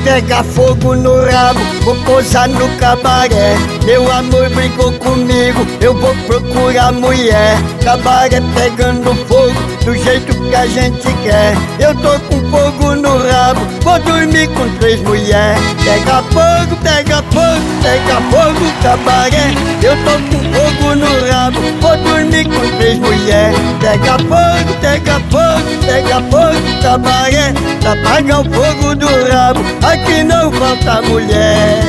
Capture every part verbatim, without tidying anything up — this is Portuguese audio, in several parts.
pegar fogo no rabo, vou pousar no cabaré. Meu amor brigou comigo, eu vou procurar mulher. Cabaré pegando fogo, do jeito que a gente quer. Eu tô com fogo no rabo, vou dormir com três mulheres. Pega fogo, pega fogo, pega fogo, cabaré. Eu tô com fogo no rabo, vou dormir com três mulheres. Pega fogo, pega fogo, pega fogo, cabaré. Pra apagar o fogo do rabo, aqui não falta mulher.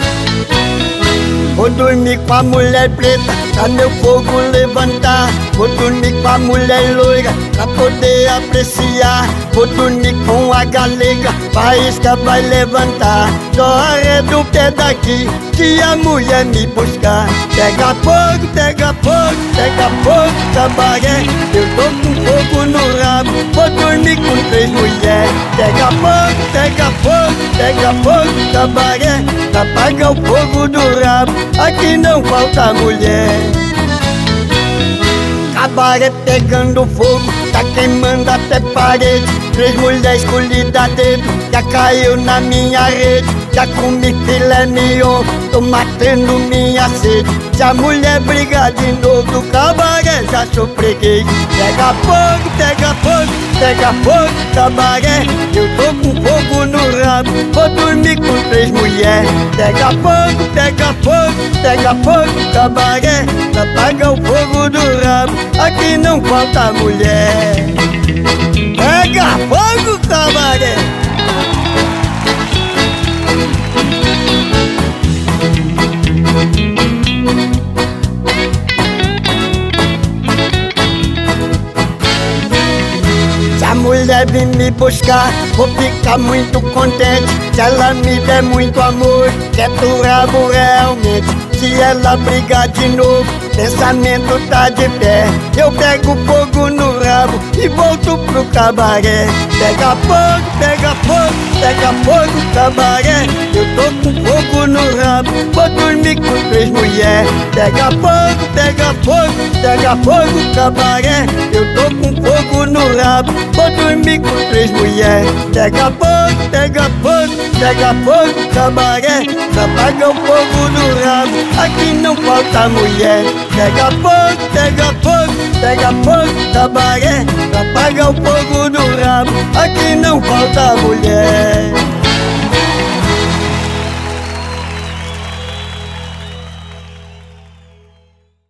Vou dormir com a mulher preta, pra meu fogo levantar. Vou dormir com a mulher loira, pra poder apreciar. Vou dormir com a galega, faísca vai levantar. Só arredo o pé daqui, se a mulher me buscar. Pega fogo, pega fogo, pega fogo, cabaré. Eu tô com fogo no rabo, vou dormir com três mulheres. Pega fogo, pega fogo, pega fogo, cabaré. Pra apagar o fogo do rabo, aqui não falta mulher. Cabaré pegando fogo, tá queimando até parede. Três mulheres escolhidas a dedo, já caiu na minha rede. Já comi filé mignon, tô matando minha sede. Se a mulher brigar de novo do cabaré, já sou freguês. Pega fogo, pega fogo, pega fogo, cabaré. Eu tô com fogo no rabo, vou dormir com três mulheres. Pega fogo, pega fogo, pega fogo, cabaré. Pra apagar o fogo do rabo, aqui não falta mulher. Pega fogo, cabaré. Se a mulher vir me buscar, vou ficar muito contente. Se ela me der muito amor, quer do rabo realmente. Se ela brigar de novo, pensamento tá de pé. Eu pego fogo no rabo e volto pro cabaré. Pega fogo, pega fogo, pega fogo, cabaré. Eu tô com fogo no rabo, vou dormir com três mulheres. Pega fogo, pega fogo, pega fogo, cabaré. Eu tô com fogo no rabo, vou dormir com três mulheres. Pega fogo, pega fogo, pega fogo, cabaré. Pra apagar o fogo do rabo, aqui não falta mulher. Pega fogo, pega fogo, pega fogo, cabaré. Pra apagar o fogo do rabo, aqui não falta mulher.